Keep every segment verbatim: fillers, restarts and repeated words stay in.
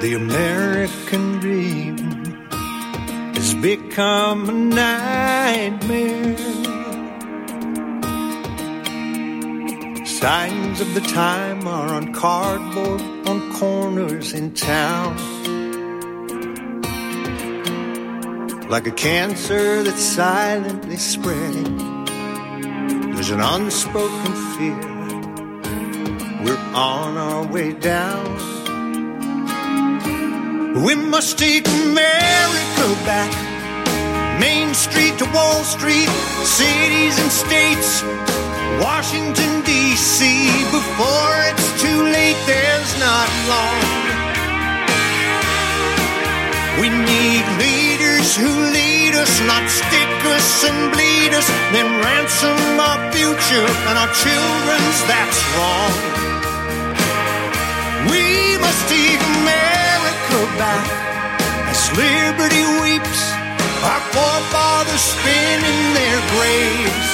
The American dream has become a nightmare. Signs of the time are on cardboard on corners in town. Like a cancer that's silently spreading, there's an unspoken fear. We're on our way down. We must take America back. Main Street to Wall Street, cities and states, Washington, D C Before it's too late, there's not long. We need leaders who lead us, not stick us and bleed us, then ransom our future and our children's, that's wrong. We must take America back as liberty weeps, our forefathers spin in their graves.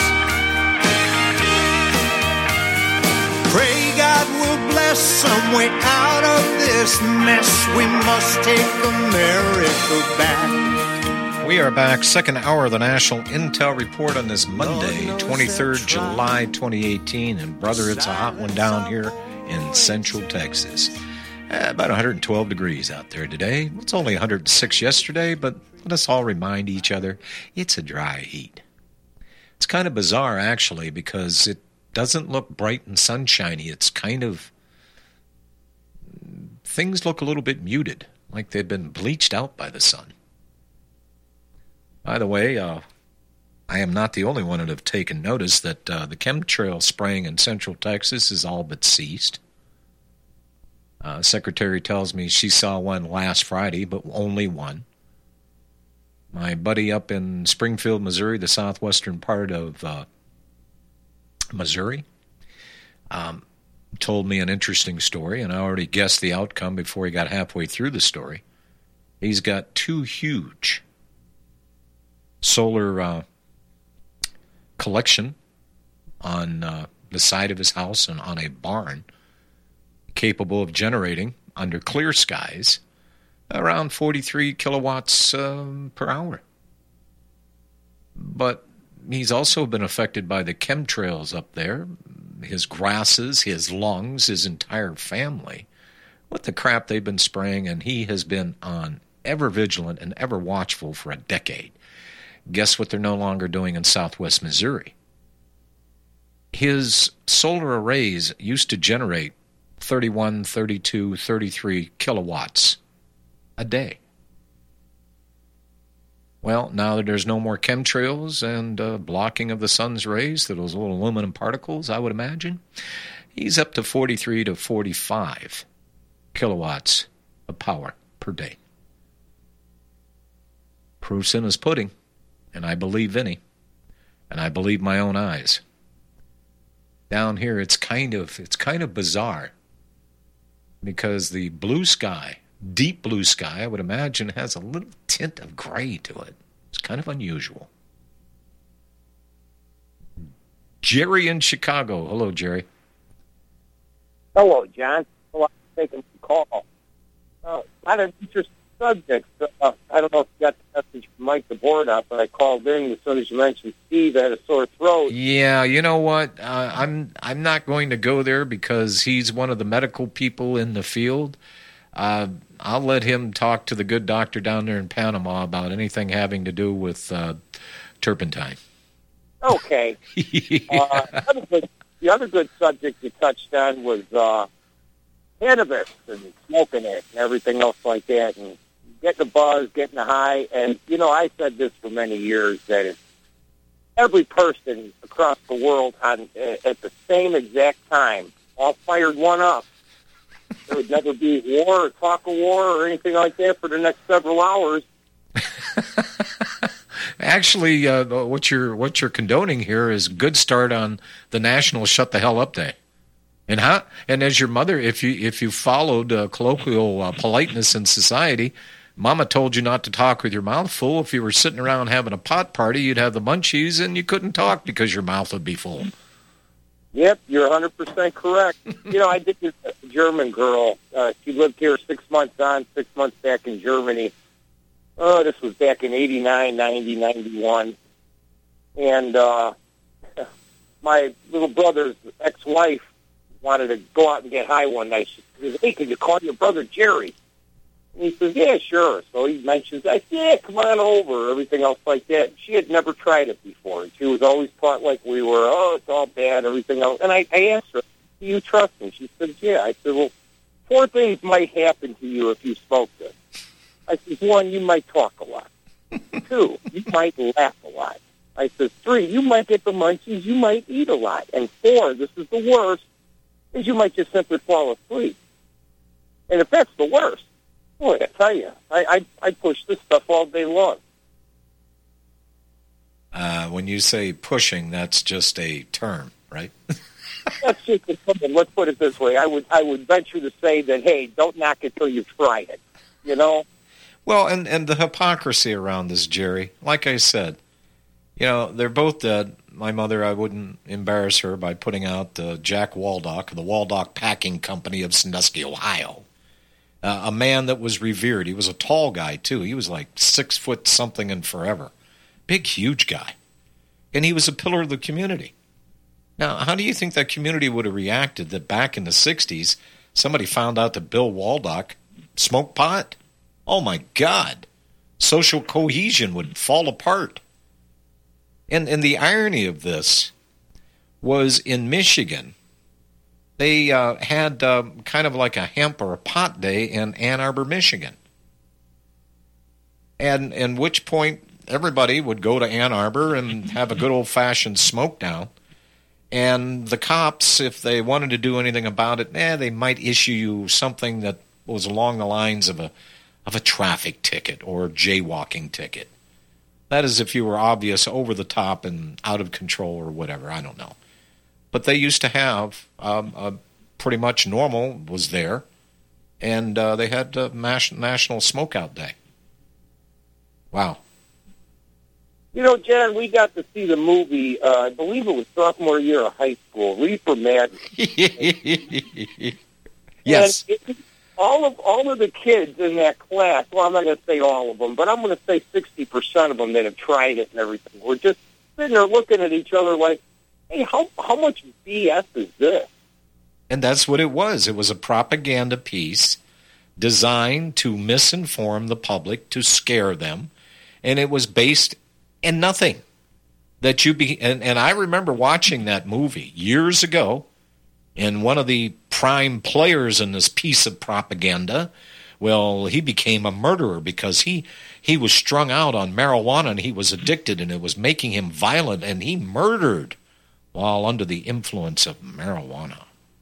Pray God will bless some way out of this mess. We must take America back. We are back, second hour of the National Intel Report on this Monday, twenty-third of July, twenty eighteen. And brother, it's a hot one down here in Central Texas. Uh, about one hundred twelve degrees out there today. It's only one hundred six yesterday, but let us all remind each other it's a dry heat. It's kind of bizarre, actually, because it doesn't look bright and sunshiny. It's kind of, things look a little bit muted, like they've been bleached out by the sun. By the way, uh, I am not the only one that have taken notice that uh, the chemtrail spraying in Central Texas is all but ceased. Uh, secretary tells me she saw one last Friday, but only one. My buddy up in Springfield, Missouri, the southwestern part of uh, Missouri, um, told me an interesting story, and I already guessed the outcome before he got halfway through the story. He's got two huge solar uh, collection on uh, the side of his house and on a barn, capable of generating, under clear skies, around forty-three kilowatts um, per hour. But he's also been affected by the chemtrails up there, his grasses, his lungs, his entire family, with the crap they've been spraying, and he has been on ever vigilant and ever watchful for a decade. Guess what they're no longer doing in southwest Missouri? His solar arrays used to generate thirty-one, thirty-two, thirty-three kilowatts a day. Well, now that there's no more chemtrails and uh, blocking of the sun's rays to those little aluminum particles, I would imagine, he's up to forty-three to forty-five kilowatts of power per day. Proof's in his pudding, and I believe Vinny, and I believe my own eyes. Down here, it's kind of it's kind of bizarre, because the blue sky, deep blue sky, I would imagine, has a little tint of gray to it. It's kind of unusual. Jerry in Chicago. Hello, Jerry. Hello, John. Well, I'm taking the call. Uh, I had an interesting subject. Uh, I don't know if you got the message from Mike the board up, but I called in as soon as you mentioned Steve had a sore throat. Yeah, you know what? Uh, I'm I'm not going to go there because he's one of the medical people in the field. Uh, I'll let him talk to the good doctor down there in Panama about anything having to do with uh, turpentine. Okay. Yeah. uh, the, other good, the other good subject you touched on was uh, cannabis and smoking it and everything else like that, and getting a buzz, getting a high. And, you know, I said this for many years, that if every person across the world on at the same exact time all fired one up, there would never be war or talk of war or anything like that for the next several hours. Actually, uh, what you're what you're condoning here is a good start on the National Shut the Hell Up Day. And how? And as your mother, if you if you followed uh, colloquial uh, politeness in society, Mama told you not to talk with your mouth full. If you were sitting around having a pot party, you'd have the munchies and you couldn't talk because your mouth would be full. Yep, you're one hundred percent correct. You know, I did this German girl. Uh, she lived here six months on, six months back in Germany. Oh, this was back in eighty-nine, ninety, ninety-one. And uh, my little brother's ex-wife wanted to go out and get high one night. She says, hey, can you call your brother Jerry? And he says, yeah, sure. So he mentions, I said, yeah, come on over, everything else like that. She had never tried it before. And she was always taught like we were, oh, it's all bad, everything else. And I, I asked her, do you trust me? She said, yeah. I said, well, four things might happen to you if you smoke this. I said, one, you might talk a lot. Two, you might laugh a lot. I said, three, you might get the munchies, you might eat a lot. And four, this is the worst, is you might just simply fall asleep. And if that's the worst, boy, I tell you, I, I, I push this stuff all day long. Uh, when you say pushing, that's just a term, right? That's just a term. Let's put it this way. I would I would venture to say that, hey, don't knock it till you've tried it, you know? Well, and, and the hypocrisy around this, Jerry, like I said, you know, they're both dead. My mother, I wouldn't embarrass her by putting out uh, Jack Waldock, the Waldock Packing Company of Sandusky, Ohio. Uh, a man that was revered. He was a tall guy, too. He was like six foot something and forever. Big, huge guy. And he was a pillar of the community. Now, how do you think that community would have reacted that back in the sixties, somebody found out that Bill Waldock smoked pot? Oh, my God. Social cohesion would fall apart. And, and the irony of this was in Michigan, they uh, had uh, kind of like a hemp or a pot day in Ann Arbor, Michigan. And in which point everybody would go to Ann Arbor and have a good old-fashioned smoke down. And the cops, if they wanted to do anything about it, eh, they might issue you something that was along the lines of a of a traffic ticket or jaywalking ticket. That is if you were obvious, over the top, and out of control or whatever. I don't know. But they used to have um, a pretty much normal was there, and uh, they had a National Smokeout Day. Wow. You know, Jan, we got to see the movie, uh, I believe it was sophomore year of high school, Reefer Madness. Yes. And it, all of all of the kids in that class, well, I'm not going to say all of them, but I'm going to say sixty percent of them that have tried it and everything, were just sitting there looking at each other like, hey, how how much B S is this? And that's what it was. It was a propaganda piece designed to misinform the public, to scare them, and it was based in nothing. That you be and, and I remember watching that movie years ago, and one of the prime players in this piece of propaganda, well, he became a murderer because he he was strung out on marijuana and he was addicted, and it was making him violent, and he murdered while under the influence of marijuana.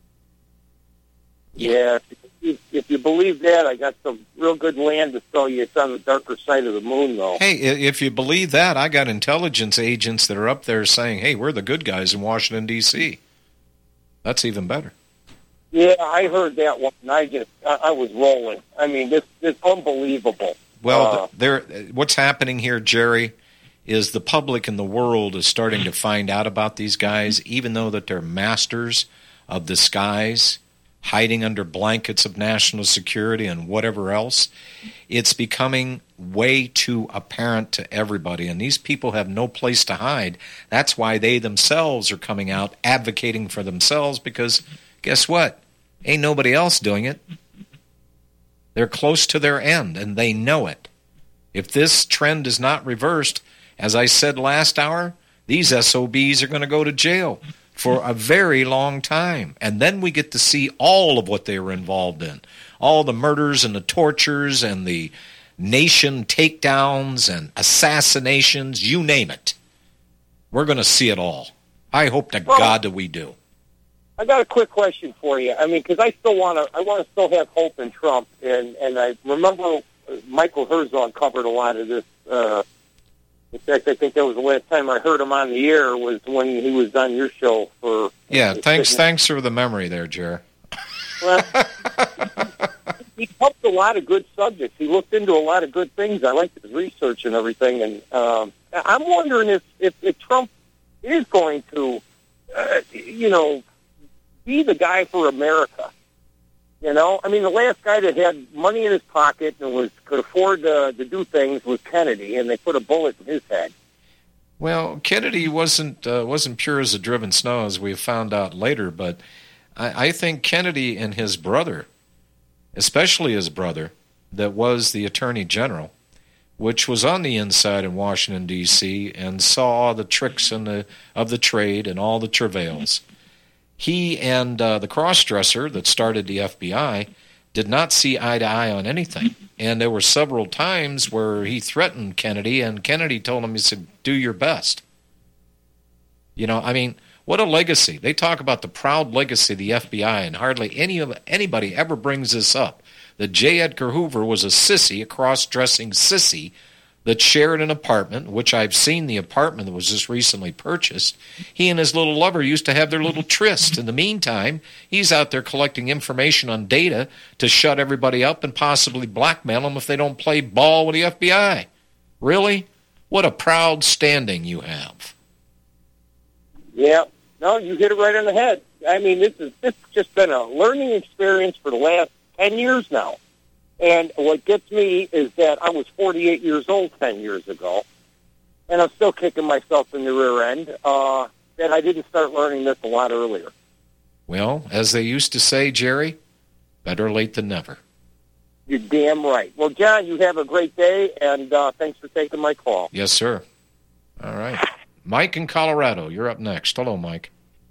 Yeah, if, if you believe that, I got some real good land to sell you. It's on the darker side of the moon, though. Hey, if you believe that, I got intelligence agents that are up there saying, hey, we're the good guys in Washington, D C That's even better. Yeah, I heard that one, and I just, I, I was rolling. I mean, this is unbelievable. Well, uh, there, what's happening here, Jerry, is the public in the world is starting to find out about these guys, even though that they're masters of disguise, hiding under blankets of national security and whatever else. It's becoming way too apparent to everybody, and these people have no place to hide. That's why they themselves are coming out advocating for themselves, because guess what? Ain't nobody else doing it. They're close to their end, and they know it. If this trend is not reversed, as I said last hour, these S O Bs are going to go to jail for a very long time. And then we get to see all of what they were involved in. All the murders and the tortures and the nation takedowns and assassinations, you name it. We're going to see it all. I hope to well, God that we do. I got a quick question for you. I mean, because I still want to, I want to still have hope in Trump. And, and I remember Michael Herzog covered a lot of this. Uh, in fact, I think that was the last time I heard him on the air was when he was on your show for. Yeah, thanks. Fitness. Thanks for the memory there, Jer. Well, he helped a lot of good subjects. He looked into a lot of good things. I liked his research and everything. And um, I'm wondering if, if, if Trump is going to uh, you know, be the guy for America. You know, I mean, the last guy that had money in his pocket and was could afford to, to do things was Kennedy, and they put a bullet in his head. Well, Kennedy wasn't uh, wasn't pure as a driven snow, as we found out later, but I, I think Kennedy and his brother, especially his brother, that was the Attorney General, which was on the inside in Washington, D C, and saw the tricks in the, of the trade and all the travails. He and uh, the cross-dresser that started the F B I did not see eye to eye on anything. And there were several times where he threatened Kennedy, and Kennedy told him, he said, do your best. You know, I mean, what a legacy. They talk about the proud legacy of the F B I, and hardly any of anybody ever brings this up. That J. Edgar Hoover was a sissy, a cross-dressing sissy, that shared an apartment, which I've seen the apartment that was just recently purchased. He and his little lover used to have their little tryst. In the meantime, he's out there collecting information on data to shut everybody up and possibly blackmail them if they don't play ball with the F B I. Really? What a proud standing you have. Yeah. No, you hit it right on the head. I mean, this is this has just been a learning experience for the last ten years now. And what gets me is that I was forty-eight years old ten years ago, and I'm still kicking myself in the rear end uh, that I didn't start learning this a lot earlier. Well, as they used to say, Jerry, better late than never. You're damn right. Well, John, you have a great day, and uh, thanks for taking my call. Yes, sir. All right. Mike in Colorado, you're up next. Hello, Mike.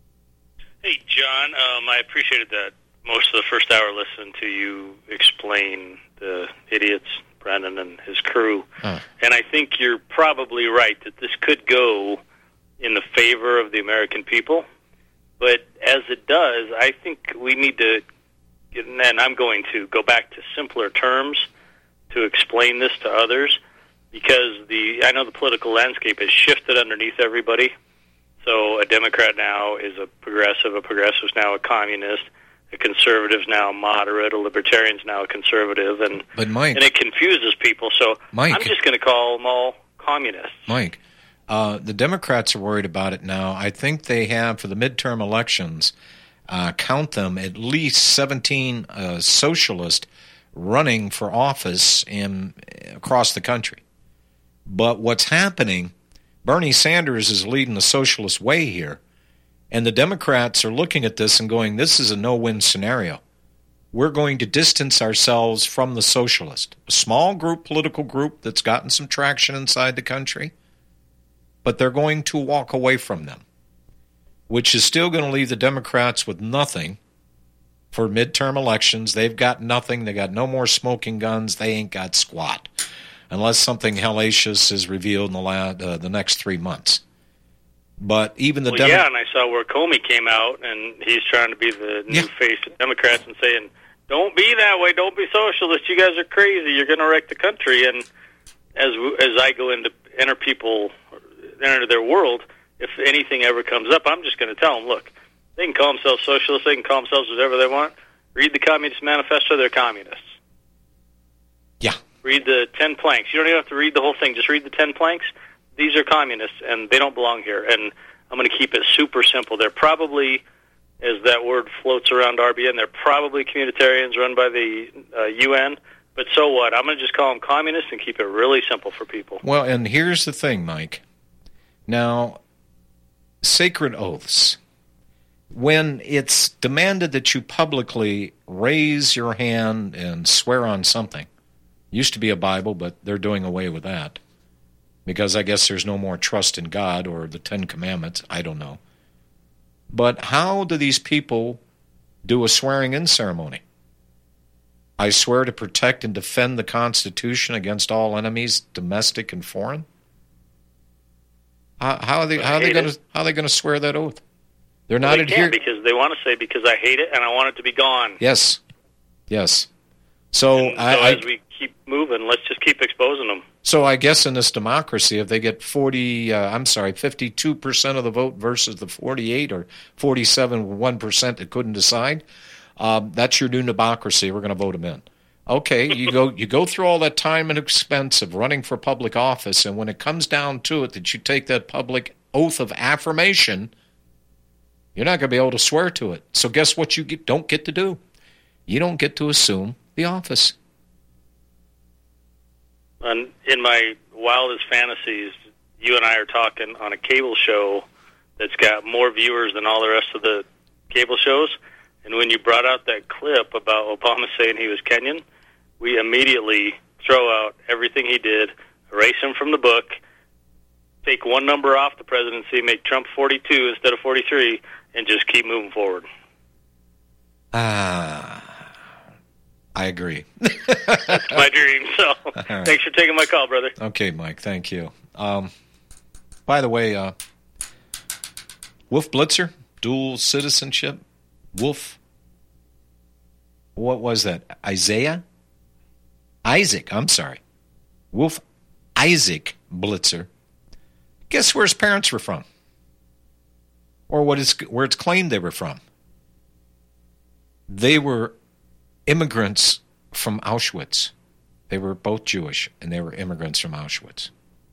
Hey, John. Um, I appreciated that. Most of the first hour listened to you explain the idiots, Brennan and his crew. Huh. And I think you're probably right that this could go in the favor of the American people. But as it does, I think we need to, and I'm going to go back to simpler terms to explain this to others, because the I know the political landscape has shifted underneath everybody. So a Democrat now is a progressive, a progressive is now a communist, a conservative's now moderate, a libertarian's now a conservative, and but Mike, and it confuses people. So Mike, I'm just going to call them all communists. Mike, uh, the Democrats are worried about it now. I think they have, for the midterm elections, uh, count them, at least seventeen uh, socialists running for office in across the country. But what's happening, Bernie Sanders is leading the socialist way here. And the Democrats are looking at this and going, this is a no-win scenario. We're going to distance ourselves from the socialist. A small group, political group that's gotten some traction inside the country, but they're going to walk away from them, which is still going to leave the Democrats with nothing for midterm elections. They've got nothing. They got no more smoking guns. They ain't got squat, unless something hellacious is revealed in the, la- uh, the next three months. But even the well, Demo- yeah, and I saw where Comey came out, and he's trying to be the new yeah. face of Democrats and saying, "Don't be that way. Don't be socialist. You guys are crazy. You're going to wreck the country." And as as I go into enter people enter their world, if anything ever comes up, I'm just going to tell them, look, they can call themselves socialists. They can call themselves whatever they want. Read the Communist Manifesto. They're communists. Yeah. Read the ten planks. You don't even have to read the whole thing. Just read the ten planks. These are communists, and they don't belong here. And I'm going to keep it super simple. They're probably, as that word floats around R B N, they're probably communitarians run by the uh, U N. But so what? I'm going to just call them communists and keep it really simple for people. Well, and here's the thing, Mike. Now, sacred oaths. When it's demanded that you publicly raise your hand and swear on something, used to be a Bible, but they're doing away with that, because I guess there's no more trust in God or the Ten Commandments. I don't know. But how do these people do a swearing-in ceremony? I swear to protect and defend the Constitution against all enemies, domestic and foreign. How, how are they? How are they going to? How are they going to swear that oath? They're not well, they adhering because they want to say because I hate it and I want it to be gone. Yes, yes. So, and I, so I, as we keep moving, let's just keep exposing them. So I guess in this democracy, if they get forty, uh, I'm sorry, fifty-two percent of the vote versus the forty-eight or forty-seven one percent that couldn't decide, uh, that's your new democracy. We're going to vote them in. Okay, you go you go through all that time and expense of running for public office, and when it comes down to it, that you take that public oath of affirmation, You're not going to be able to swear to it. So guess what you get, don't get to do? You don't get to assume the office. And in my wildest fantasies, you and I are talking on a cable show that's got more viewers than all the rest of the cable shows. And when you brought out that clip about Obama saying he was Kenyan, we immediately throw out everything he did, erase him from the book, take one number off the presidency, make Trump forty-two instead of forty-three, and just keep moving forward. Ah, uh, I agree. That's my dream. So right. Thanks for taking my call, brother. Okay, Mike, thank you. Um, by the way, uh, Wolf Blitzer, dual citizenship. Wolf, what was that? Isaiah? Isaac, I'm sorry. Wolf Isaac Blitzer. Guess where his parents were from? Or what is where it's claimed they were from? They were immigrants from Auschwitz. They were both Jewish, and they were immigrants from Auschwitz.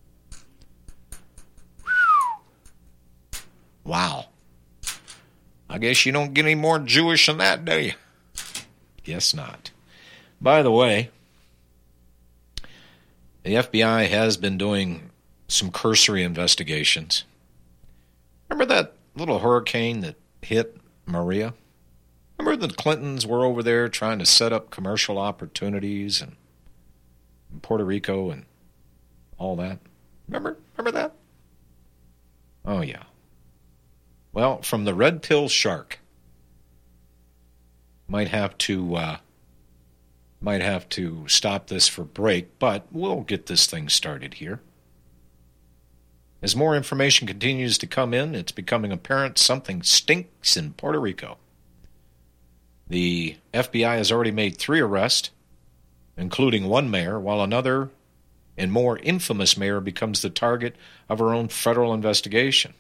Wow. I guess you don't get any more Jewish than that, do you? Guess not. By the way, the F B I has been doing some cursory investigations. Remember that little hurricane that hit Maria? Remember the Clintons were over there trying to set up commercial opportunities and in Puerto Rico and all that? Remember? Remember that? Oh, yeah. Well, from the red pill shark, might have to uh, might have to stop this for break, but we'll get this thing started here. As more information continues to come in, it's becoming apparent something stinks in Puerto Rico. The F B I has already made three arrests, including one mayor, while another and more infamous mayor becomes the target of her own federal investigation.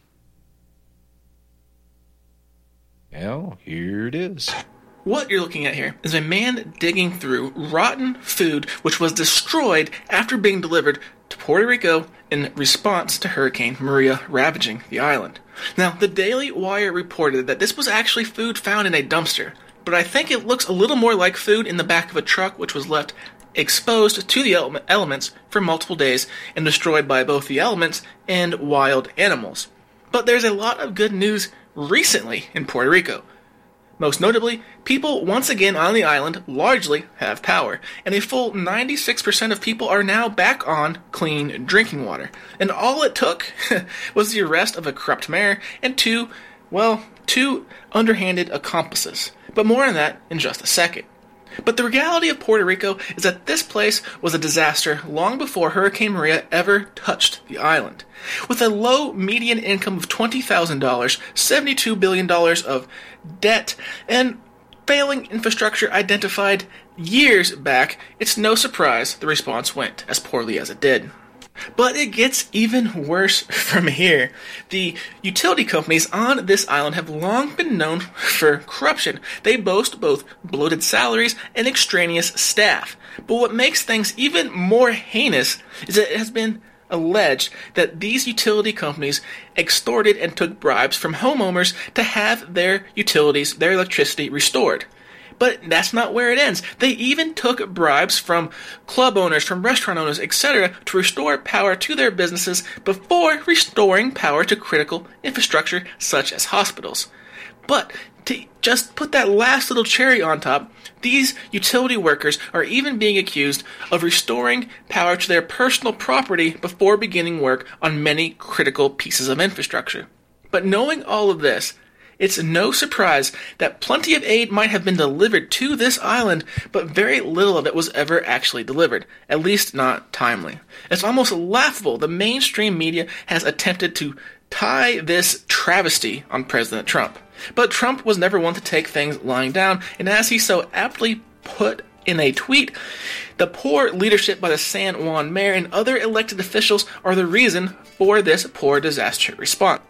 Well, here it is. What you're looking at here is a man digging through rotten food which was destroyed after being delivered to Puerto Rico in response to Hurricane Maria ravaging the island. Now, the Daily Wire reported that this was actually food found in a dumpster, but I think it looks a little more like food in the back of a truck which was left exposed to the ele- elements for multiple days and destroyed by both the elements and wild animals. But there's a lot of good news recently in Puerto Rico. Most notably, people once again on the island largely have power, and a full ninety-six percent of people are now back on clean drinking water. And all it took was the arrest of a corrupt mayor and two, well, two underhanded accomplices. But more on that in just a second. But the reality of Puerto Rico is that this place was a disaster long before Hurricane Maria ever touched the island. With a low median income of twenty thousand dollars, seventy-two billion dollars of debt, and failing infrastructure identified years back, it's no surprise the response went as poorly as it did. But it gets even worse from here. The utility companies on this island have long been known for corruption. They boast both bloated salaries and extraneous staff. But what makes things even more heinous is that it has been alleged that these utility companies extorted and took bribes from homeowners to have their utilities, their electricity restored. But that's not where it ends. They even took bribes from club owners, from restaurant owners, et cetera to restore power to their businesses before restoring power to critical infrastructure such as hospitals. But to just put that last little cherry on top, these utility workers are even being accused of restoring power to their personal property before beginning work on many critical pieces of infrastructure. But knowing all of this, it's no surprise that plenty of aid might have been delivered to this island, but very little of it was ever actually delivered, at least not timely. It's almost laughable the mainstream media has attempted to tie this travesty on President Trump. But Trump was never one to take things lying down, and as he so aptly put in a tweet, the poor leadership by the San Juan mayor and other elected officials are the reason for this poor disaster response.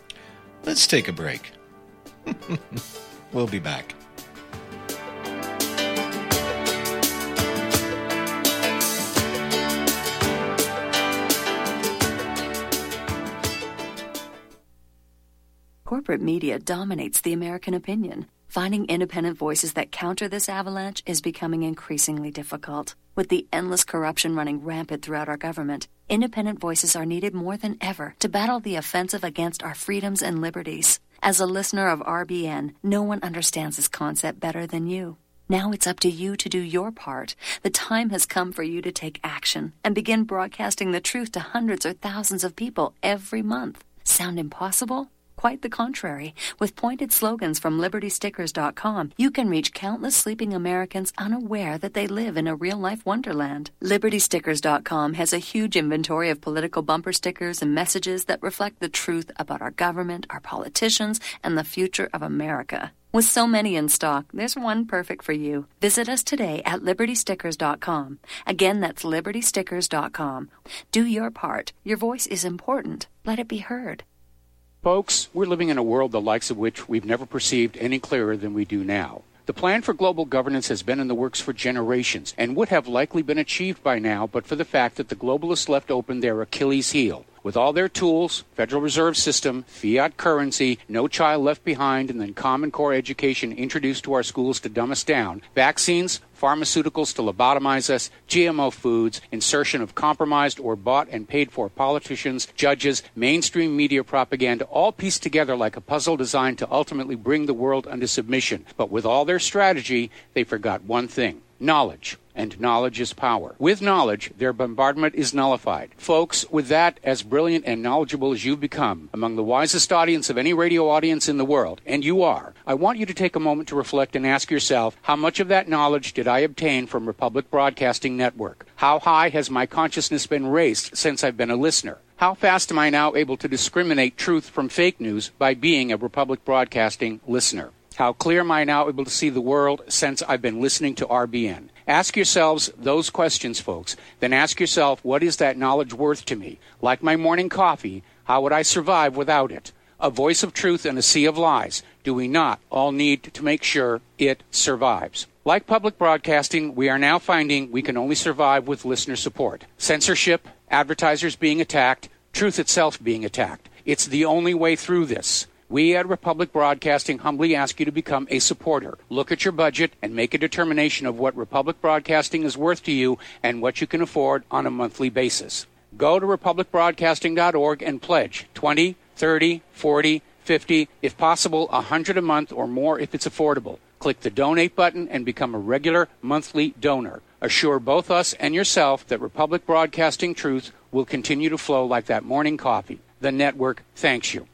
Let's take a break. We'll be back. Corporate media dominates the American opinion. Finding independent voices that counter this avalanche is becoming increasingly difficult. With the endless corruption running rampant throughout our government, independent voices are needed more than ever to battle the offensive against our freedoms and liberties. As a listener of R B N, no one understands this concept better than you. Now it's up to you to do your part. The time has come for you to take action and begin broadcasting the truth to hundreds or thousands of people every month. Sound impossible? Quite the contrary. With pointed slogans from Liberty Stickers dot com, you can reach countless sleeping Americans unaware that they live in a real-life wonderland. Liberty Stickers dot com has a huge inventory of political bumper stickers and messages that reflect the truth about our government, our politicians, and the future of America. With so many in stock, there's one perfect for you. Visit us today at Liberty Stickers dot com. Again, that's Liberty Stickers dot com. Do your part. Your voice is important. Let it be heard. Folks, we're living in a world the likes of which we've never perceived any clearer than we do now. The plan for global governance has been in the works for generations and would have likely been achieved by now but for the fact that the globalists left open their Achilles heel. With all their tools, Federal Reserve System, fiat currency, no child left behind, and then Common Core education introduced to our schools to dumb us down, vaccines, pharmaceuticals to lobotomize us, G M O foods, insertion of compromised or bought and paid for politicians, judges, mainstream media propaganda, all pieced together like a puzzle designed to ultimately bring the world under submission. But with all their strategy, they forgot one thing: knowledge. And knowledge is power. With knowledge, their bombardment is nullified. Folks, with that, as brilliant and knowledgeable as you've become, among the wisest audience of any radio audience in the world, and you are, I want you to take a moment to reflect and ask yourself, how much of that knowledge did I obtain from Republic Broadcasting Network? How high has my consciousness been raised since I've been a listener? How fast am I now able to discriminate truth from fake news by being a Republic Broadcasting listener? How clear am I now able to see the world since I've been listening to R B N? Ask yourselves those questions, folks. Then ask yourself, what is that knowledge worth to me? Like my morning coffee, how would I survive without it? A voice of truth in a sea of lies. Do we not all need to make sure it survives? Like public broadcasting, we are now finding we can only survive with listener support. Censorship, advertisers being attacked, truth itself being attacked. It's the only way through this. We at Republic Broadcasting humbly ask you to become a supporter. Look at your budget and make a determination of what Republic Broadcasting is worth to you and what you can afford on a monthly basis. Go to republic broadcasting dot org and pledge twenty, thirty, forty, fifty, if possible, one hundred a month or more if it's affordable. Click the donate button and become a regular monthly donor. Assure both us and yourself that Republic Broadcasting truth will continue to flow like that morning coffee. The network thanks you.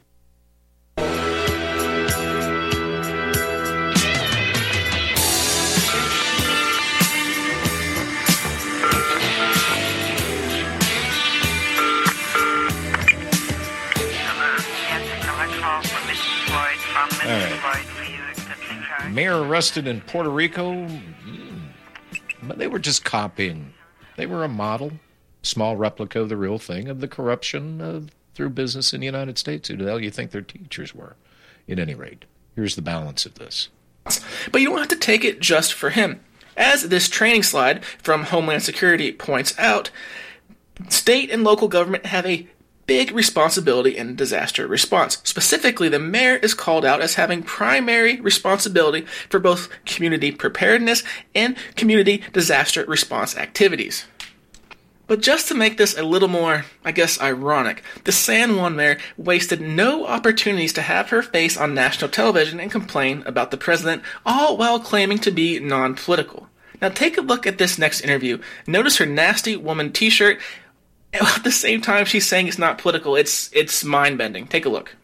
All right. Mayor arrested in Puerto Rico, but they were just copying. They were a model, small replica of the real thing, of the corruption of, through business in the United States. Who the hell do you think their teachers were? At any rate, here's the balance of this. But you don't have to take it just for him. As this training slide from Homeland Security points out, state and local government have a big responsibility in disaster response. Specifically, the mayor is called out as having primary responsibility for both community preparedness and community disaster response activities. But just to make this a little more, I guess, ironic, the San Juan mayor wasted no opportunities to have her face on national television and complain about the president, all while claiming to be non-political. Now take a look at this next interview. Notice her nasty woman t-shirt. At the same time she's saying it's not political. It's it's mind-bending. Take a look.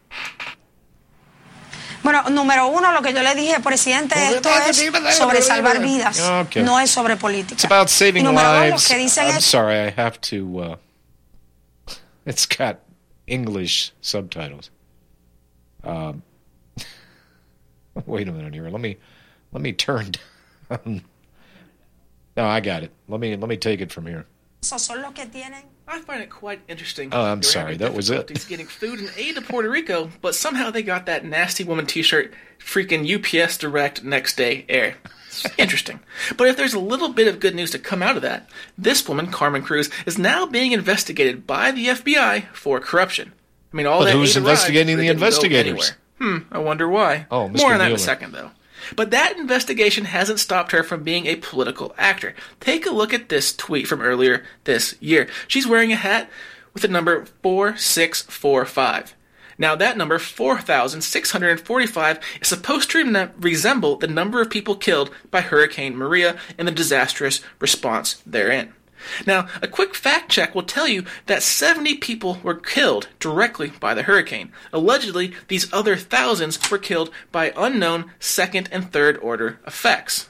Bueno, número uno, lo que yo le dije, presidente, esto es sobre salvar vidas, okay. No es sobre política. It's about saving y número lives. Dos, lo que dicen I'm es... sorry, I have to... Uh, it's got English subtitles. Um, wait a minute here. Let me let me turn down. No, I got it. Let me let me take it from here. Son los que tienen... I find it quite interesting. Oh, I'm sorry. That was it. Getting food and aid to Puerto Rico, but somehow they got that nasty woman t-shirt freaking U P S Direct next day air. Interesting. But if there's a little bit of good news to come out of that, this woman, Carmen Cruz, is now being investigated by the F B I for corruption. I mean, all but that who's aid investigating arrived, the investigators? Hmm, I wonder why. Oh, Mister More on that Mueller. in a second, though. But that investigation hasn't stopped her from being a political actor. Take a look at this tweet from earlier this year. She's wearing a hat with the number four six four five. Now, that number, four thousand six hundred forty-five, is supposed to re- resemble the number of people killed by Hurricane Maria and the disastrous response therein. Now, a quick fact check will tell you that seventy people were killed directly by the hurricane. Allegedly, these other thousands were killed by unknown second and third order effects.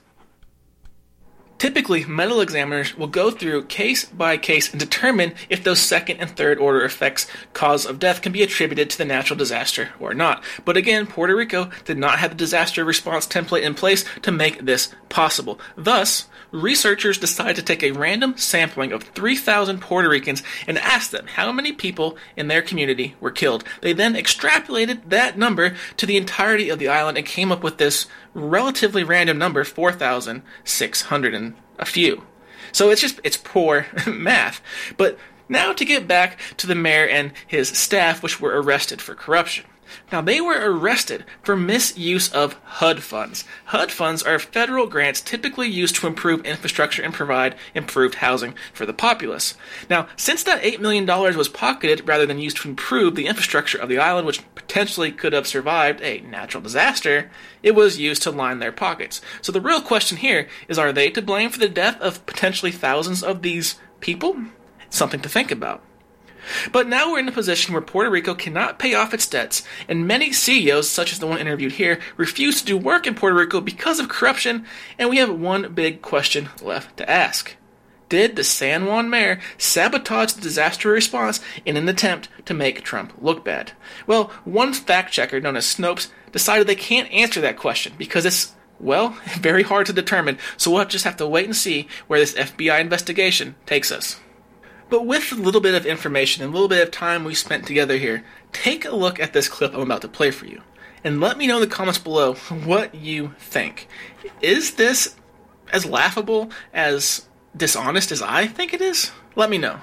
Typically, medical examiners will go through case by case and determine if those second and third order effects cause of death can be attributed to the natural disaster or not. But again, Puerto Rico did not have the disaster response template in place to make this possible. Thus, researchers decided to take a random sampling of three thousand Puerto Ricans and ask them how many people in their community were killed. They then extrapolated that number to the entirety of the island and came up with this relatively random number, four thousand six hundred and a few. So it's just, it's poor math. But now to get back to the mayor and his staff, which were arrested for corruption. Now, they were arrested for misuse of H U D funds. H U D funds are federal grants typically used to improve infrastructure and provide improved housing for the populace. Now, since that eight million dollars was pocketed rather than used to improve the infrastructure of the island, which potentially could have survived a natural disaster, it was used to line their pockets. So the real question here is, are they to blame for the death of potentially thousands of these people? Something to think about. But now we're in a position where Puerto Rico cannot pay off its debts, and many C E Os, such as the one interviewed here, refuse to do work in Puerto Rico because of corruption, and we have one big question left to ask. Did the San Juan mayor sabotage the disaster response in an attempt to make Trump look bad? Well, one fact checker known as Snopes decided they can't answer that question because it's, well, very hard to determine, so we'll just have to wait and see where this F B I investigation takes us. But with a little bit of information and a little bit of time we spent together here, take a look at this clip I'm about to play for you. And let me know in the comments below what you think. Is this as laughable, as dishonest as I think it is? Let me know.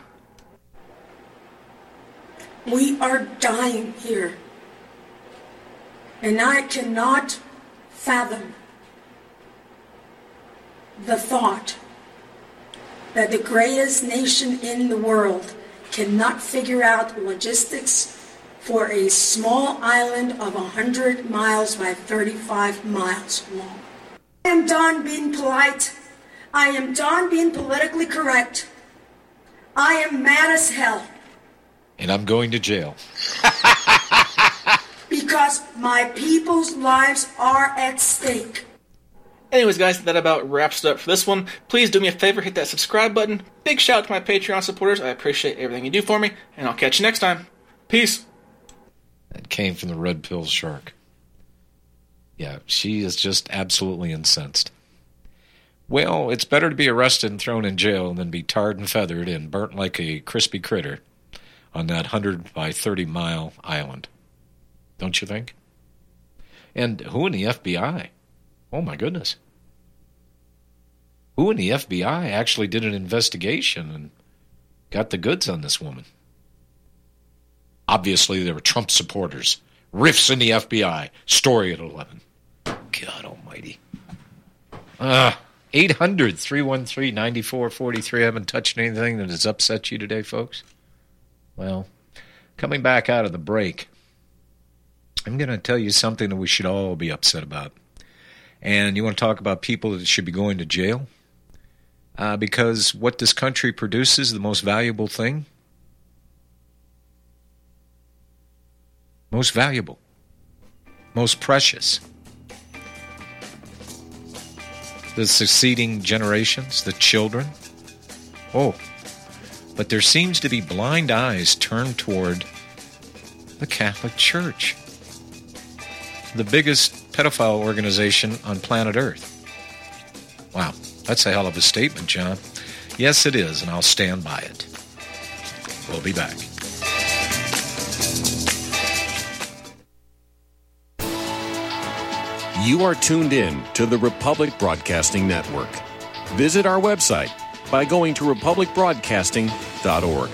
We are dying here. And I cannot fathom the thought that the greatest nation in the world cannot figure out logistics for a small island of one hundred miles by thirty-five miles long. I am done being polite. I am done being politically correct. I am mad as hell. And I'm going to jail. Because my people's lives are at stake. Anyways, guys, that about wraps it up for this one. Please do me a favor, hit that subscribe button. Big shout out to my Patreon supporters. I appreciate everything you do for me, and I'll catch you next time. Peace. That came from the red pill shark. Yeah, she is just absolutely incensed. Well, it's better to be arrested and thrown in jail than be tarred and feathered and burnt like a crispy critter on that one hundred by thirty mile island. Don't you think? And who in the F B I? Oh, my goodness. Who in the F B I actually did an investigation and got the goods on this woman? Obviously, there were Trump supporters. Rifts in the F B I. Story at eleven. God almighty. Uh, eight hundred, three one three, nine four four three. I haven't touched anything that has upset you today, folks. Well, coming back out of the break, I'm going to tell you something that we should all be upset about. And you want to talk about people that should be going to jail? Uh, because what this country produces, the most valuable thing, most valuable, most precious, the succeeding generations, the children. Oh, but there seems to be blind eyes turned toward the Catholic Church, the biggest pedophile organization on planet Earth. Wow, that's a hell of a statement, John. Yes, it is, and I'll stand by it. We'll be back. You are tuned in to the Republic Broadcasting Network. Visit our website by going to republic broadcasting dot org.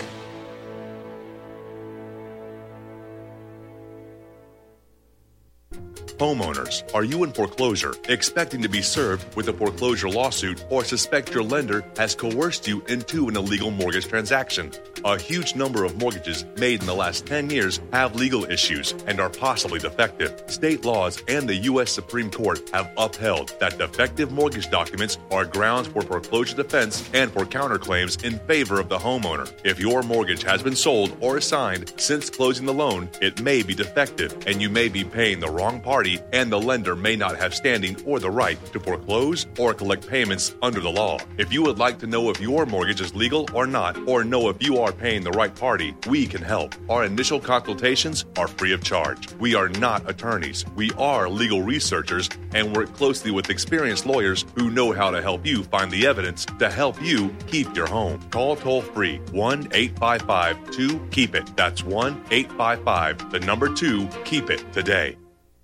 Homeowners, are you in foreclosure, expecting to be served with a foreclosure lawsuit, or suspect your lender has coerced you into an illegal mortgage transaction? A huge number of mortgages made in the last ten years have legal issues and are possibly defective. State laws and the U S Supreme Court have upheld that defective mortgage documents are grounds for foreclosure defense and for counterclaims in favor of the homeowner. If your mortgage has been sold or assigned since closing the loan, it may be defective, and you may be paying the wrong party, and the lender may not have standing or the right to foreclose or collect payments under the law. If you would like to know if your mortgage is legal or not, or know if you are paying the right party, we can help. Our initial consultations are free of charge. We are not attorneys. We are legal researchers and work closely with experienced lawyers who know how to help you find the evidence to help you keep your home. Call toll-free one eight five five two keep it. That's one eight five five, the number two, keep it today.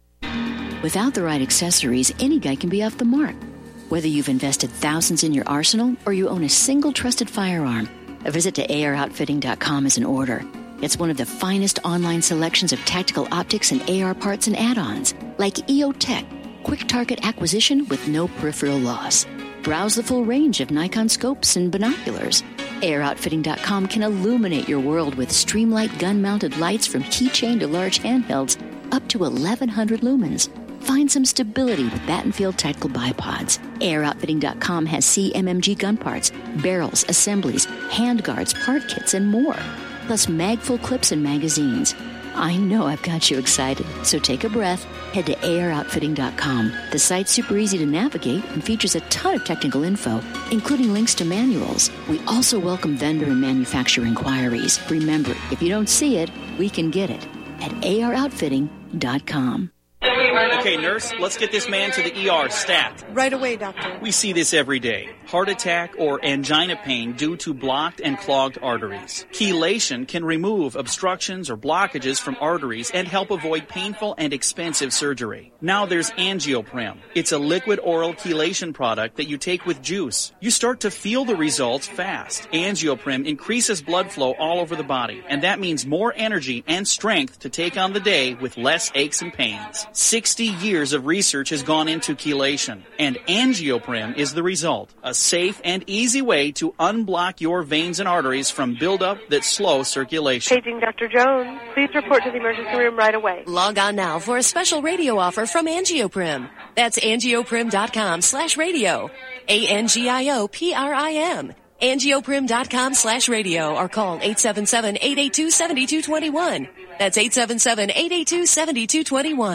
Without the right accessories, any guy can be off the mark. Whether you've invested thousands in your arsenal or you own a single trusted firearm, a visit to A R outfitting dot com is in order. It's one of the finest online selections of tactical optics and A R parts and add-ons, like E O Tech, quick target acquisition with no peripheral loss. Browse the full range of Nikon scopes and binoculars. A R outfitting dot com can illuminate your world with Streamlight gun-mounted lights from keychain to large handhelds up to eleven hundred lumens. Find some stability with Battenfield Tactical Bipods. A R outfitting dot com has C M M G gun parts, barrels, assemblies, handguards, part kits, and more. Plus magful clips and magazines. I know I've got you excited, so take a breath. Head to A R outfitting dot com. The site's super easy to navigate and features a ton of technical info, including links to manuals. We also welcome vendor and manufacturer inquiries. Remember, if you don't see it, we can get it at A R outfitting dot com. Okay, nurse, let's get this man to the E R stat. Right away, doctor. We see this every day. Heart attack or angina pain due to blocked and clogged arteries. Chelation can remove obstructions or blockages from arteries and help avoid painful and expensive surgery. Now there's Angioprim. It's a liquid oral chelation product that you take with juice. You start to feel the results fast. Angioprim increases blood flow all over the body, and that means more energy and strength to take on the day with less aches and pains. sixty years of research has gone into chelation, and Angioprim is the result. A safe and easy way to unblock your veins and arteries from buildup that slow circulation. Paging Doctor Jones. Please report to the emergency room right away. Log on now for a special radio offer from Angioprim. That's angioprim.com slash radio. A N G I O P R I M. angioprim.com slash radio or call eight seven seven, eight eight two, seven two two one. That's eight seven seven, eight eight two, seven two two one.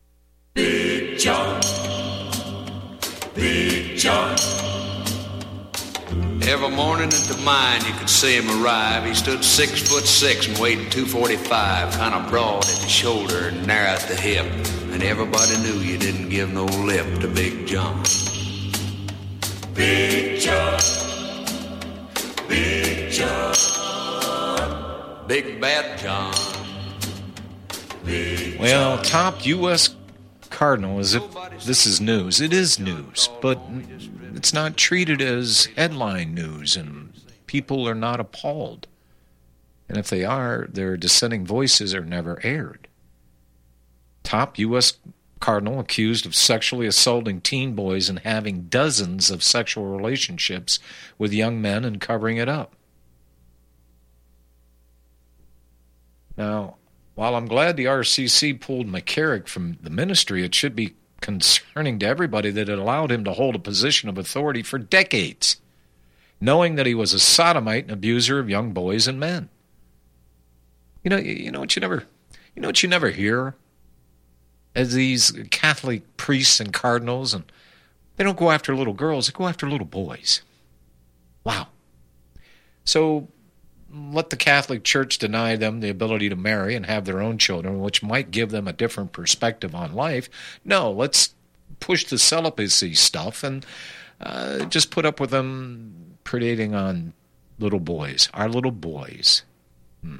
Big John, Big John. Every morning at the mine you could see him arrive. He stood six foot six and weighed two forty-five, kind of broad at the shoulder and narrow at the hip. And everybody knew you didn't give no lip to Big John. Big John, Big John, Big Bad John. Big Well, John. top U S Cardinal, as if this is news. It is news, but it's not treated as headline news, and people are not appalled. And if they are, their dissenting voices are never aired. Top U S Cardinal accused of sexually assaulting teen boys and having dozens of sexual relationships with young men and covering it up. Now, while I'm glad the R C C pulled McCarrick from the ministry, it should be concerning to everybody that it allowed him to hold a position of authority for decades, knowing that he was a sodomite and abuser of young boys and men. You know, you know what you never, you know what you never hear, as these Catholic priests and cardinals, and they don't go after little girls; they go after little boys. Wow. So let the Catholic Church deny them the ability to marry and have their own children, which might give them a different perspective on life. No, let's push the celibacy stuff and uh, just put up with them predating on little boys, our little boys. Hmm.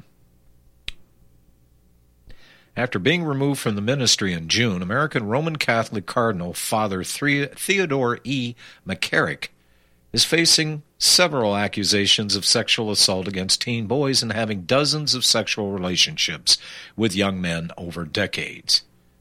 After being removed from the ministry in June, American Roman Catholic Cardinal Father Theodore E. McCarrick is facing several accusations of sexual assault against teen boys and having dozens of sexual relationships with young men over decades.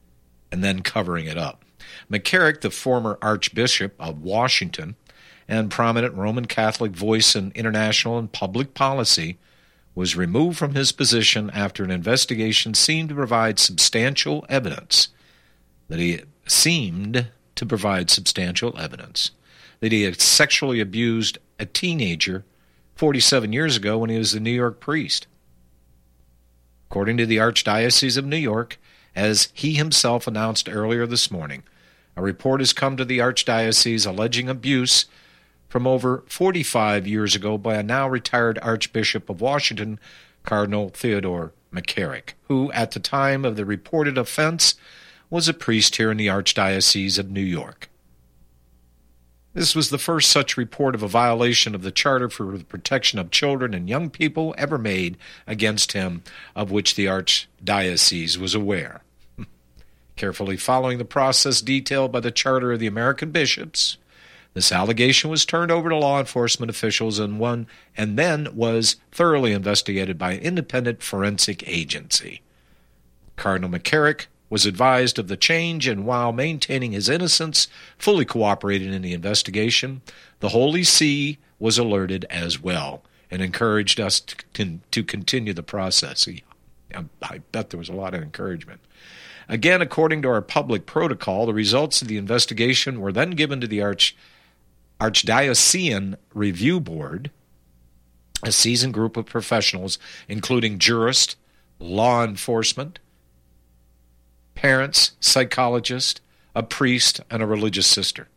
and then covering it up. McCarrick, the former Archbishop of Washington and prominent Roman Catholic voice in international and public policy, was removed from his position after an investigation seemed to provide substantial evidence that he seemed to provide substantial evidence that he had sexually abused a teenager forty-seven years ago when he was a New York priest. According to the Archdiocese of New York, as he himself announced earlier this morning, a report has come to the Archdiocese alleging abuse from over forty-five years ago by a now retired Archbishop of Washington, Cardinal Theodore McCarrick, who at the time of the reported offense was a priest here in the Archdiocese of New York. This was the first such report of a violation of the Charter for the Protection of Children and Young People ever made against him, of which the Archdiocese was aware. Carefully following the process detailed by the Charter of the American Bishops, this allegation was turned over to law enforcement officials and one and then was thoroughly investigated by an independent forensic agency. Cardinal McCarrick was advised of the change, and while maintaining his innocence, fully cooperated in the investigation. The Holy See was alerted as well and encouraged us to, con- to continue the process. I bet there was a lot of encouragement. Again, according to our public protocol, the results of the investigation were then given to the Arch, Archdiocesan Review Board, a seasoned group of professionals, including jurists, law enforcement, parents, psychologists, a priest, and a religious sister.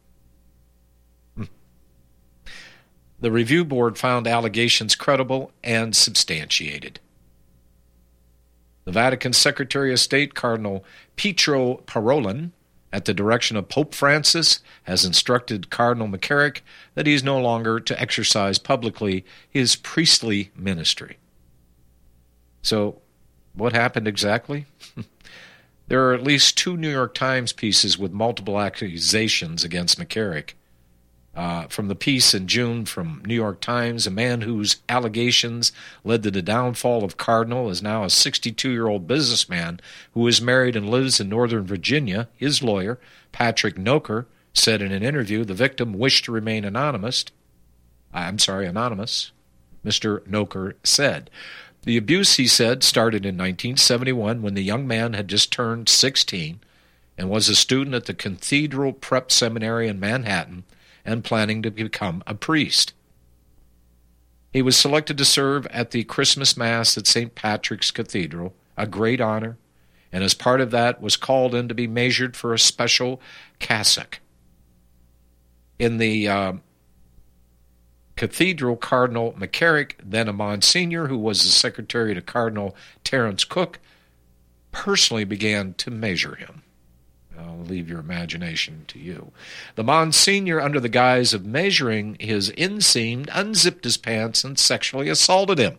The review board found allegations credible and substantiated. The Vatican Secretary of State, Cardinal Pietro Parolin, at the direction of Pope Francis, has instructed Cardinal McCarrick that he is no longer to exercise publicly his priestly ministry. So, what happened exactly? There are at least two New York Times pieces with multiple accusations against McCarrick. Uh, from the piece in June from New York Times, a man whose allegations led to the downfall of Cardinal is now a sixty-two-year-old businessman who is married and lives in Northern Virginia. His lawyer, Patrick Noker, said in an interview the victim wished to remain anonymous. I'm sorry, anonymous, Mister Noker said. The abuse, he said, started in nineteen seventy-one when the young man had just turned sixteen and was a student at the Cathedral Prep Seminary in Manhattan and planning to become a priest. He was selected to serve at the Christmas Mass at Saint Patrick's Cathedral, a great honor, and as part of that was called in to be measured for a special cassock. In the uh, Cathedral, Cardinal McCarrick, then a Monsignor who was the secretary to Cardinal Terence Cook, personally began to measure him. I'll leave your imagination to you. The Monsignor, under the guise of measuring his inseam, unzipped his pants and sexually assaulted him.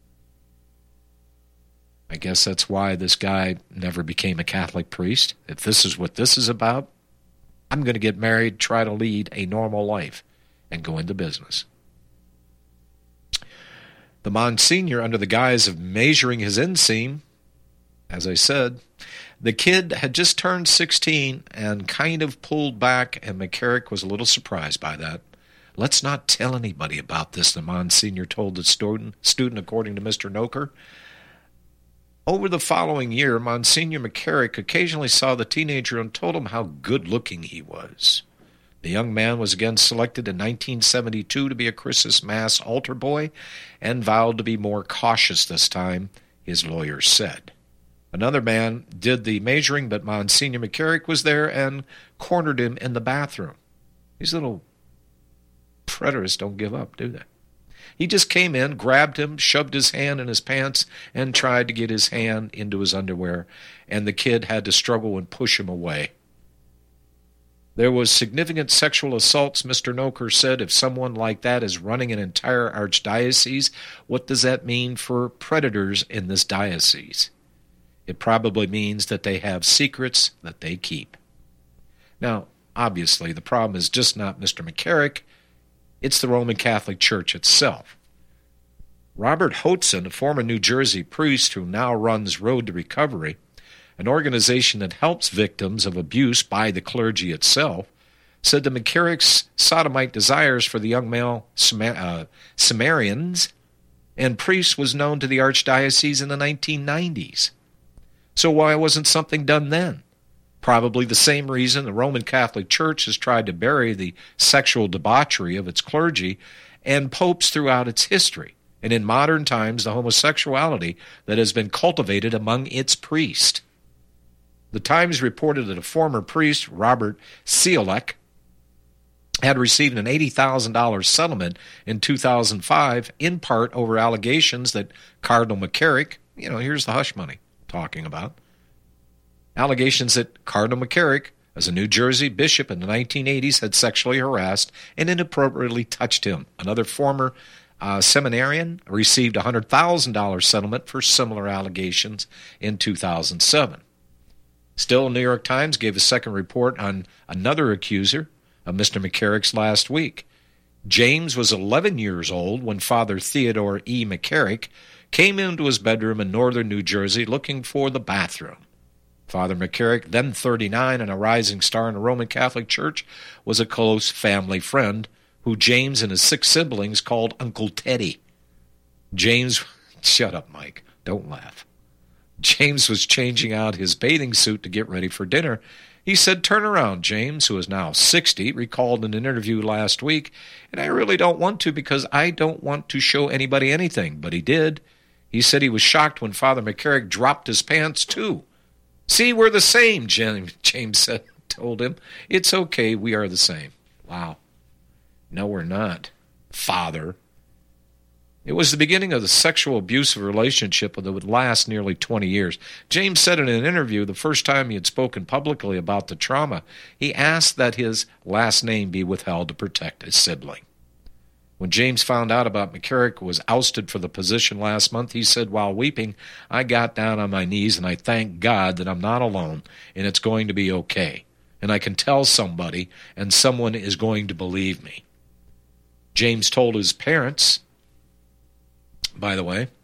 I guess that's why this guy never became a Catholic priest. If this is what this is about, I'm going to get married, try to lead a normal life, and go into business. The Monsignor, under the guise of measuring his inseam, as I said, the kid had just turned sixteen and kind of pulled back, and McCarrick was a little surprised by that. Let's not tell anybody about this, the Monsignor told the student, student according to Mister Noker. Over the following year, Monsignor McCarrick occasionally saw the teenager and told him how good-looking he was. The young man was again selected in nineteen seventy-two to be a Christmas Mass altar boy and vowed to be more cautious this time, his lawyer said. Another man did the measuring, but Monsignor McCarrick was there and cornered him in the bathroom. These little preterists don't give up, do they? He just came in, grabbed him, shoved his hand in his pants, and tried to get his hand into his underwear, and the kid had to struggle and push him away. There was significant sexual assaults, Mister Noker said. If someone like that is running an entire archdiocese, what does that mean for predators in this diocese? It probably means that they have secrets that they keep. Now, obviously, the problem is just not Mister McCarrick. It's the Roman Catholic Church itself. Robert Hotzen, a former New Jersey priest who now runs Road to Recovery, an organization that helps victims of abuse by the clergy itself, said that McCarrick's sodomite desires for the young male uh, Sumerians and priests was known to the archdiocese in the nineteen nineties. So why wasn't something done then? Probably the same reason the Roman Catholic Church has tried to bury the sexual debauchery of its clergy and popes throughout its history, and in modern times the homosexuality that has been cultivated among its priests. The Times reported that a former priest, Robert Ciolek, had received an eighty thousand dollars settlement in two thousand five, in part over allegations that Cardinal McCarrick, you know, here's the hush money talking about, allegations that Cardinal McCarrick, as a New Jersey bishop in the nineteen eighties, had sexually harassed and inappropriately touched him. Another former uh, seminarian received a one hundred thousand dollars settlement for similar allegations in two thousand seven. Still, the New York Times gave a second report on another accuser of Mister McCarrick's last week. James was eleven years old when Father Theodore E. McCarrick came into his bedroom in northern New Jersey looking for the bathroom. Father McCarrick, then thirty-nine and a rising star in the Roman Catholic Church, was a close family friend who James and his six siblings called Uncle Teddy. James, shut up, Mike, don't laugh. James was changing out his bathing suit to get ready for dinner. He said, "Turn around, James," who is now sixty, recalled in an interview last week, "and I really don't want to because I don't want to show anybody anything," but he did. He said he was shocked when Father McCarrick dropped his pants, too. "See, we're the same," James said, told him. "It's okay, we are the same." Wow. No, we're not, Father. It was the beginning of the sexual abusive relationship that would last nearly twenty years. James said in an interview the first time he had spoken publicly about the trauma, he asked that his last name be withheld to protect his sibling. When James found out about McCarrick was ousted for the position last month, he said, while weeping, "I got down on my knees and I thank God that I'm not alone and it's going to be okay. And I can tell somebody and someone is going to believe me." James told his parents, by the way,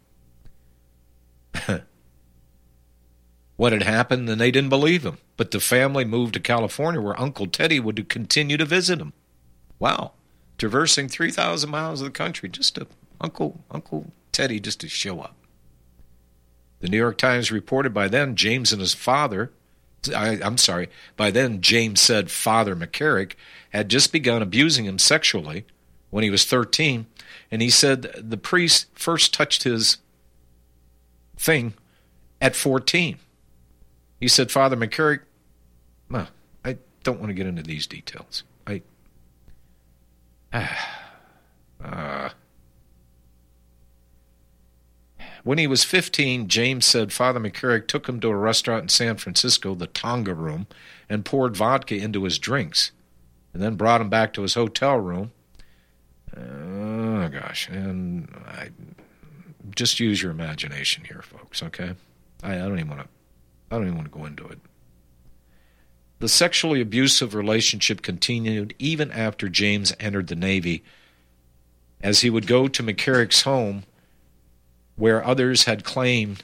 what had happened, and they didn't believe him. But the family moved to California where Uncle Teddy would continue to visit him. Wow. Traversing three thousand miles of the country just to Uncle Uncle Teddy just to show up. The New York Times reported by then James and his father, I, I'm sorry, by then James said Father McCarrick had just begun abusing him sexually when he was thirteen, and he said the priest first touched his thing at fourteen. He said Father McCarrick, well, I don't want to get into these details. I, uh, when he was fifteen, James said Father McCarrick took him to a restaurant in San Francisco, the Tonga Room, and poured vodka into his drinks, and then brought him back to his hotel room. Oh, gosh, and I just use your imagination here, folks, okay? I, I don't even want to I don't even want to go into it. The sexually abusive relationship continued even after James entered the Navy, as he would go to McCarrick's home where others had claimed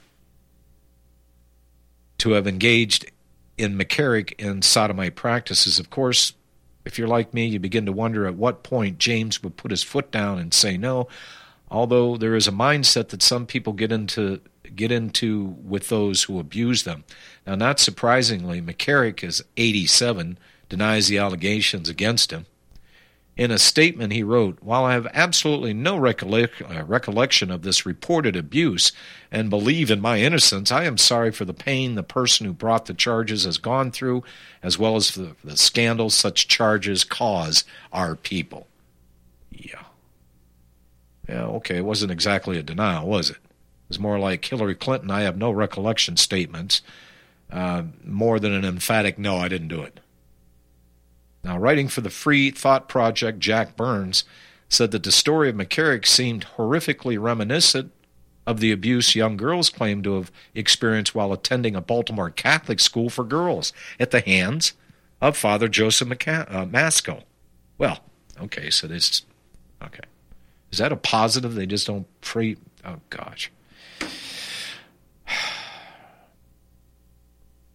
to have engaged in McCarrick in sodomite practices. Of course, if you're like me, you begin to wonder at what point James would put his foot down and say no, although there is a mindset that some people get into get into with those who abuse them. Now, not surprisingly, McCarrick is eighty-seven, denies the allegations against him. In a statement he wrote, "While I have absolutely no recollect, uh, recollection of this reported abuse and believe in my innocence, I am sorry for the pain the person who brought the charges has gone through, as well as the, the scandal such charges cause our people." Yeah. Yeah, okay, it wasn't exactly a denial, was it? It was more like Hillary Clinton, "I have no recollection" statements, uh, more than an emphatic "no, I didn't do it." Now, writing for the Free Thought Project, Jack Burns said that the story of McCarrick seemed horrifically reminiscent of the abuse young girls claimed to have experienced while attending a Baltimore Catholic school for girls at the hands of Father Joseph McCa- uh, Maskell. Well, okay, so this, okay. Is that a positive? They just don't pre, oh gosh.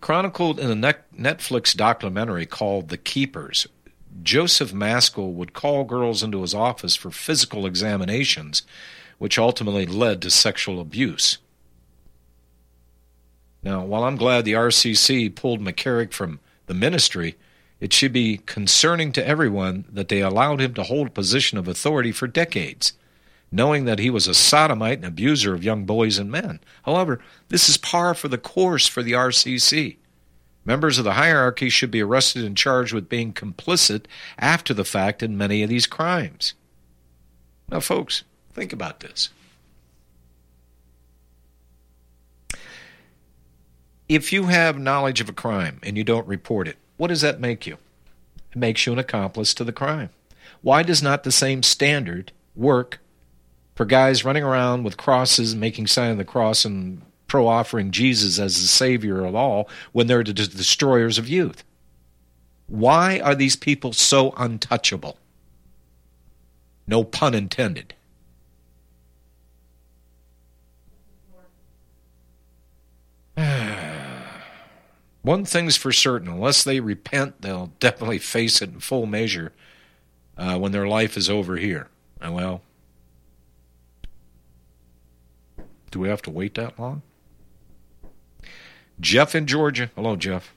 Chronicled in a Netflix documentary called The Keepers, Joseph Maskell would call girls into his office for physical examinations, which ultimately led to sexual abuse. Now, while I'm glad the R C C pulled McCarrick from the ministry, it should be concerning to everyone that they allowed him to hold a position of authority for decades, knowing that he was a sodomite and abuser of young boys and men. However, this is par for the course for the R C C. Members of the hierarchy should be arrested and charged with being complicit after the fact in many of these crimes. Now, folks, think about this. If you have knowledge of a crime and you don't report it, what does that make you? It makes you an accomplice to the crime. Why does not the same standard work for guys running around with crosses, making sign of the cross, and pro-offering Jesus as the Savior of all when they're the destroyers of youth? Why are these people so untouchable? No pun intended. One thing's for certain, unless they repent, they'll definitely face it in full measure uh, when their life is over here. And well, do we have to wait that long? Jeff in Georgia. Hello, Jeff.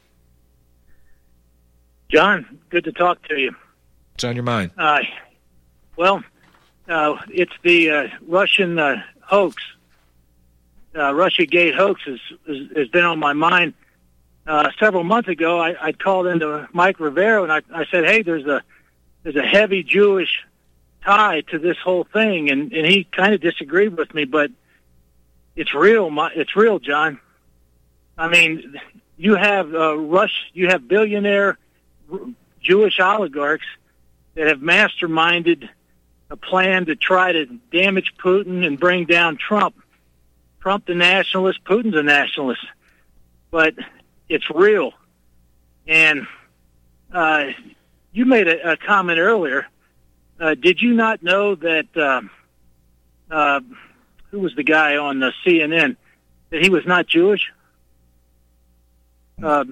John, good to talk to you. What's on your mind? Uh, well, uh, it's the uh, Russian uh, hoax. Uh, Russiagate hoax has, has, has been on my mind. Uh, several months ago, I, I called into Mike Rivera and I, I said, "Hey, there's a there's a heavy Jewish tie to this whole thing," and, and he kind of disagreed with me, but it's real. My, it's real, John. I mean, you have uh, Rush, you have billionaire Jewish oligarchs that have masterminded a plan to try to damage Putin and bring down Trump. Trump the nationalist, Putin's a nationalist, but it's real. And uh, you made a, a comment earlier. Uh, did you not know that, uh, uh, who was the guy on the C N N, that he was not Jewish? Uh,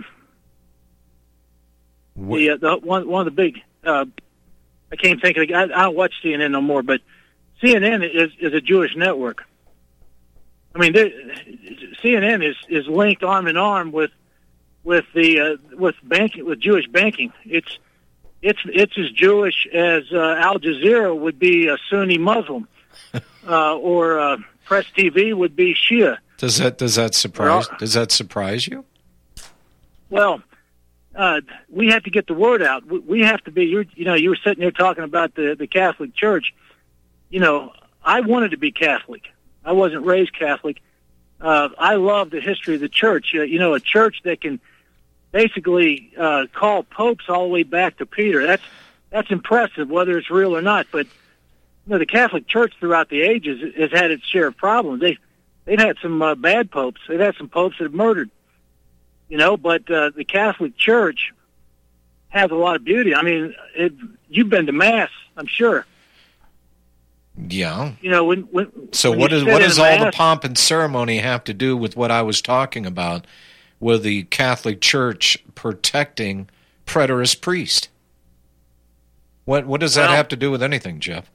the, uh, the one, one of the big, uh, I can't think of the guy. I don't watch C N N no more, but C N N is, is a Jewish network. I mean, C N N is, is linked arm in arm with with the uh, with banking with Jewish banking. It's it's it's as Jewish as uh, Al Jazeera would be a Sunni Muslim, uh, or uh, Press T V would be Shia. Does that does that surprise does that surprise you? Well, uh, we have to get the word out. We, we have to be. You you know, you were sitting there talking about the the Catholic Church. You know, I wanted to be Catholic. I wasn't raised Catholic. Uh, I love the history of the church. Uh, you know, a church that can basically uh, call popes all the way back to Peter. That's that's impressive, whether it's real or not. But you know, the Catholic Church throughout the ages has had its share of problems. They they've had some uh, bad popes. They've had some popes that have murdered. You know, but uh, the Catholic Church has a lot of beauty. I mean, it, you've been to Mass, I'm sure. Yeah. You know, when, when so when what you is sit what in does a all Mass, the pomp and ceremony have to do with what I was talking about with the Catholic Church protecting preterist priest? What what does that Well, have to do with anything, Jeff?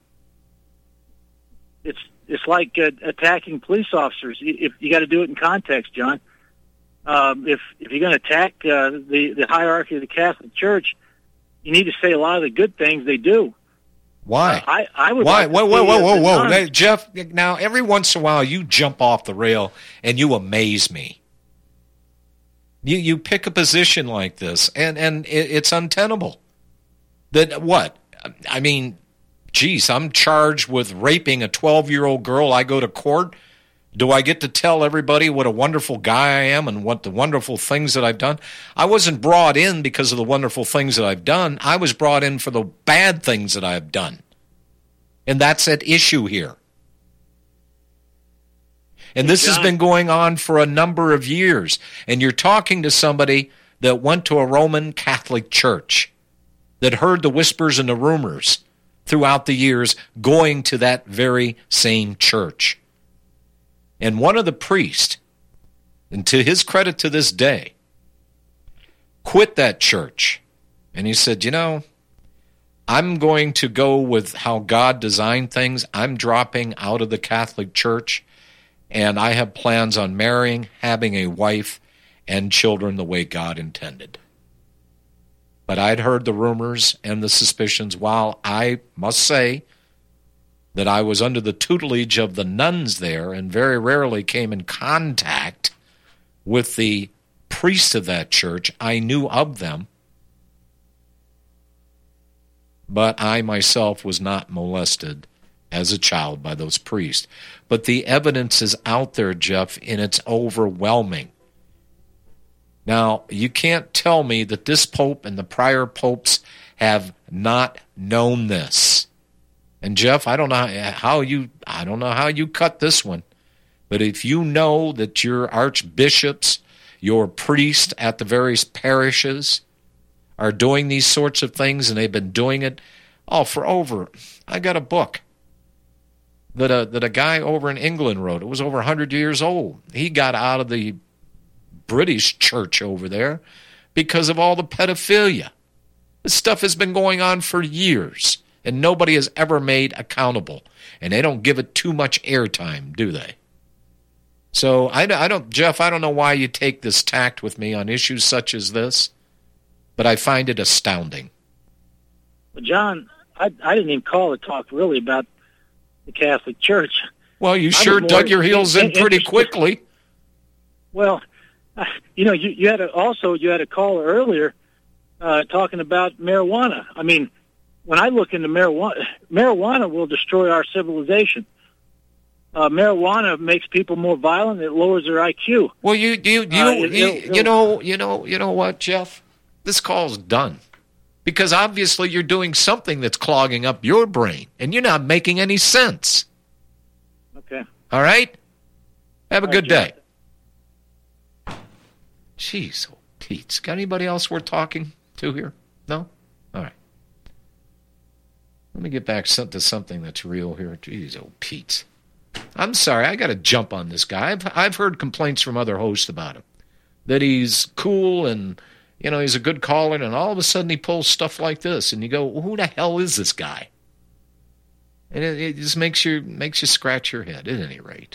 It's it's like uh, attacking police officers. You- If you got to do it in context, John. Um, if if you're going to attack uh, the the hierarchy of the Catholic Church, you need to say a lot of the good things they do. Why? I, I would Why? like to Whoa, whoa, see, whoa, uh, whoa, the whoa! nuns- Hey, Jeff, now every once in a while you jump off the rail and you amaze me. You you pick a position like this, and and it, it's untenable. That what? I mean, geez, I'm charged with raping a twelve-year-old girl. I go to court. Do I get to tell everybody what a wonderful guy I am and what the wonderful things that I've done? I wasn't brought in because of the wonderful things that I've done. I was brought in for the bad things that I've done. And that's at issue here. And this has been going on for a number of years. And you're talking to somebody that went to a Roman Catholic church, that heard the whispers and the rumors throughout the years going to that very same church. And one of the priests, and to his credit to this day, quit that church. And he said, you know, I'm going to go with how God designed things. I'm dropping out of the Catholic Church, and I have plans on marrying, having a wife, and children the way God intended. But I'd heard the rumors and the suspicions, while I must say that I was under the tutelage of the nuns there and very rarely came in contact with the priests of that church. I knew of them, but I myself was not molested as a child by those priests. But the evidence is out there, Jeff, and it's overwhelming. Now, you can't tell me that this pope and the prior popes have not known this. And Jeff, I don't know how you I don't know how you cut this one, but if you know that your archbishops, your priests at the various parishes are doing these sorts of things, and they've been doing it oh for over I got a book that a that a guy over in England wrote. It was over one hundred years old. He got out of the British church over there because of all the pedophilia. This stuff has been going on for years, and nobody has ever made accountable. And they don't give it too much airtime, do they? So, I, I don't, Jeff, I don't know why you take this tact with me on issues such as this, but I find it astounding. Well, John, I, I didn't even call the talk really about the Catholic Church. Well, you sure dug your heels in pretty quickly. Well, you know, you, you had a, also you had a caller earlier uh, talking about marijuana. I mean, when I look into marijuana, marijuana will destroy our civilization. Uh, marijuana makes people more violent. It lowers their I Q. Well, you you you, uh, you, it, it'll, you know you know you know what, Jeff? This call's done because obviously you're doing something that's clogging up your brain, and you're not making any sense. Okay. All right. Have a All good right, day. Jeez, oh, Pete's. Got anybody else worth talking to here? No? All right. Let me get back to something that's real here. Jeez, oh, Pete. I'm sorry, I got to jump on this guy. I've, I've heard complaints from other hosts about him, that he's cool and, you know, he's a good caller, and all of a sudden he pulls stuff like this, and you go, well, who the hell is this guy? And it, it just makes you, makes you scratch your head, at any rate.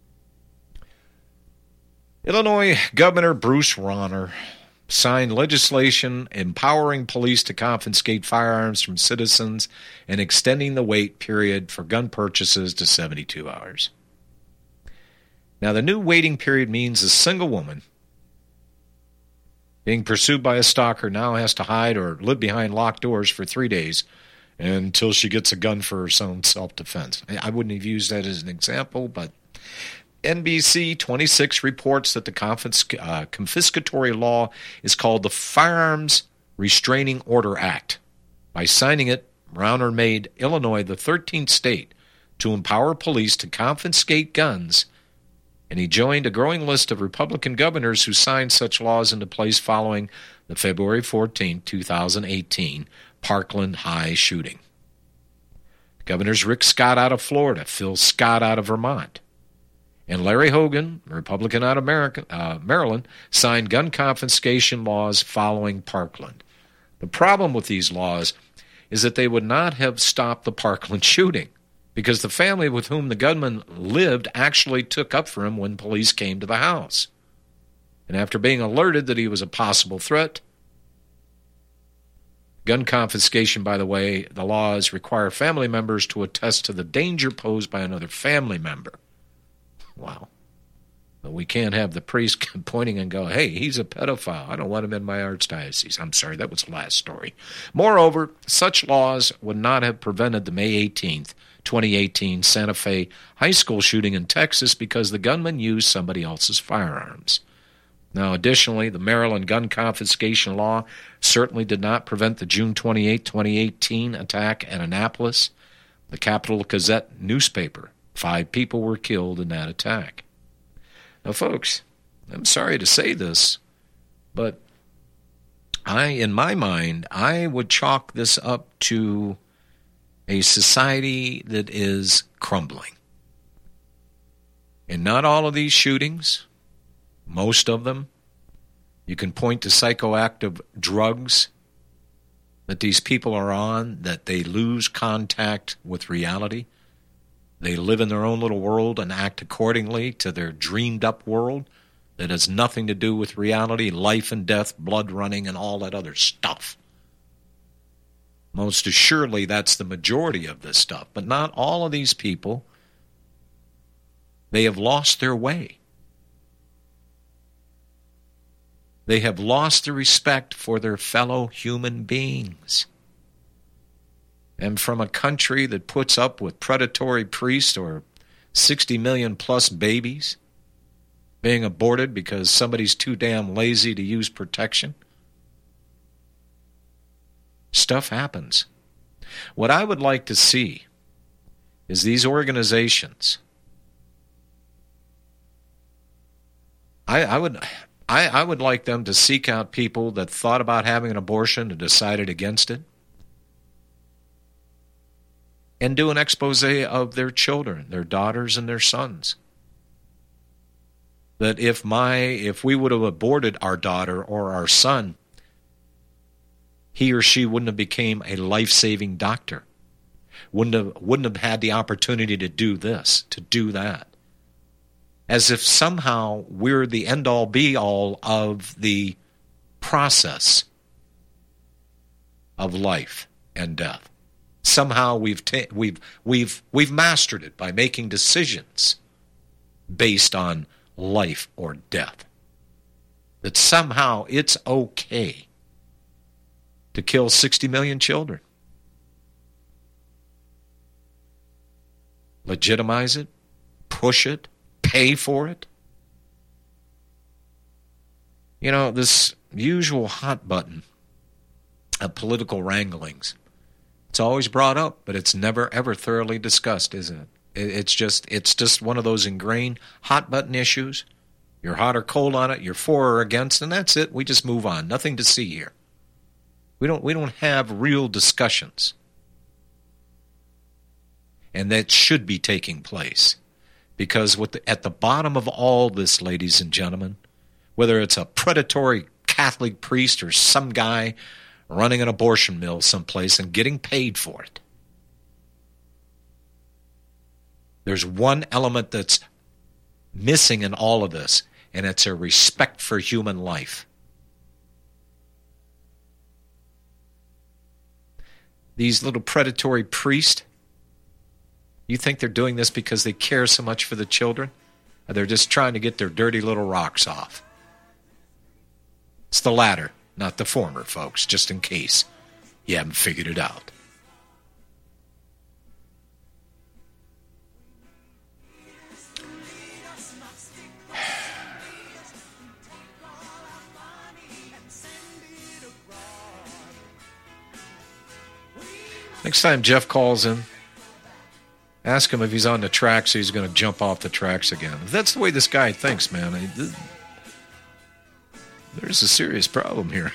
Illinois Governor Bruce Rauner signed legislation empowering police to confiscate firearms from citizens and extending the wait period for gun purchases to seventy-two hours. Now, the new waiting period means a single woman being pursued by a stalker now has to hide or live behind locked doors for three days until she gets a gun for her own self-defense. I wouldn't have used that as an example, but N B C twenty-six reports that the confisc- uh, confiscatory law is called the Firearms Restraining Order Act. By signing it, Rauner made Illinois the thirteenth state to empower police to confiscate guns, and he joined a growing list of Republican governors who signed such laws into place following the February fourteenth, twenty eighteen Parkland High shooting. Governors Rick Scott out of Florida, Phil Scott out of Vermont, and Larry Hogan, Republican out of America, uh, Maryland, signed gun confiscation laws following Parkland. The problem with these laws is that they would not have stopped the Parkland shooting because the family with whom the gunman lived actually took up for him when police came to the house. And after being alerted that he was a possible threat, gun confiscation, by the way, the laws require family members to attest to the danger posed by another family member. Wow. But we can't have the priest pointing and go, hey, he's a pedophile. I don't want him in my archdiocese. I'm sorry, that was the last story. Moreover, such laws would not have prevented the May eighteenth, twenty eighteen Santa Fe high school shooting in Texas because the gunman used somebody else's firearms. Now, additionally, the Maryland gun confiscation law certainly did not prevent the June twenty-eighth, twenty eighteen attack at Annapolis, the Capital Gazette newspaper. Five people were killed in that attack. Now, folks, I'm sorry to say this, but I, in my mind, I would chalk this up to a society that is crumbling. And not all of these shootings, most of them, You can point to psychoactive drugs that these people are on, that they lose contact with reality. They live in their own little world and act accordingly to their dreamed-up world that has nothing to do with reality, life and death, blood running, and all that other stuff. Most assuredly, that's the majority of this stuff. But not all of these people. They have lost their way. They have lost the respect for their fellow human beings. And from a country that puts up with predatory priests or sixty million plus babies being aborted because somebody's too damn lazy to use protection, stuff happens. What I would like to see is these organizations. I, I would I, I would like them to seek out people that thought about having an abortion and decided against it, and do an expose of their children, their daughters and their sons. That if my if we would have aborted our daughter or our son, he or she wouldn't have became a life-saving doctor. Wouldn't have wouldn't have had the opportunity to do this, to do that. As if somehow we're the end-all be-all of the process of life and death. Somehow we've ta- we've we've we've mastered it by making decisions based on life or death. That somehow it's okay to kill sixty million children. Legitimize it, push it, pay for it. You know, this usual hot button of political wranglings, it's always brought up, but it's never ever thoroughly discussed, is it? It's just it's just one of those ingrained hot button issues. You're hot or cold on it, you're for or against, and that's it. We just move on. Nothing to see here. We don't we don't have real discussions. And that should be taking place. Because with the, at the bottom of all this, ladies and gentlemen, whether it's a predatory Catholic priest or some guy running an abortion mill someplace and getting paid for it, there's one element that's missing in all of this, and it's a respect for human life. These little predatory priests, you think they're doing this because they care so much for the children? Or they're just trying to get their dirty little rocks off? It's the latter, not the former, folks, just in case you haven't figured it out. Next time Jeff calls in, ask him if he's on the tracks, so he's going to jump off the tracks again. If that's the way this guy thinks, man, I, th- there's a serious problem here.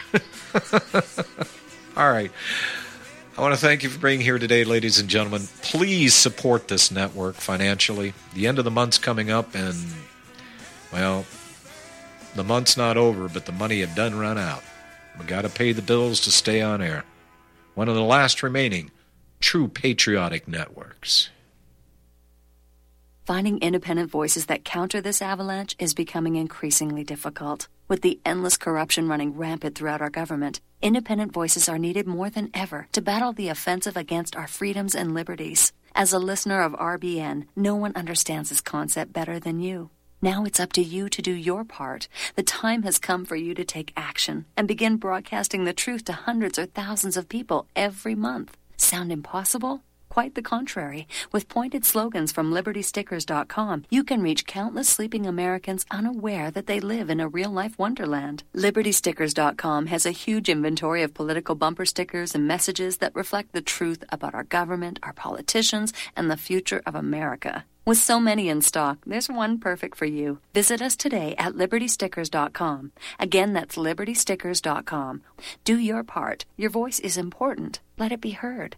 All right. I want to thank you for being here today, ladies and gentlemen. Please support this network financially. The end of the month's coming up, and, well, the month's not over, but the money had done run out. We got to pay the bills to stay on air. One of the last remaining true patriotic networks. Finding independent voices that counter this avalanche is becoming increasingly difficult. With the endless corruption running rampant throughout our government, independent voices are needed more than ever to battle the offensive against our freedoms and liberties. As a listener of R B N, no one understands this concept better than you. Now it's up to you to do your part. The time has come for you to take action and begin broadcasting the truth to hundreds or thousands of people every month. Sound impossible? Quite the contrary. With pointed slogans from Liberty Stickers dot com, you can reach countless sleeping Americans unaware that they live in a real-life wonderland. Liberty Stickers dot com has a huge inventory of political bumper stickers and messages that reflect the truth about our government, our politicians, and the future of America. With so many in stock, there's one perfect for you. Visit us today at Liberty Stickers dot com. Again, that's Liberty Stickers dot com. Do your part. Your voice is important. Let it be heard.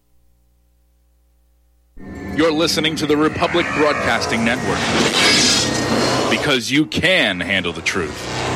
You're listening to the Republic Broadcasting Network. Because you can handle the truth.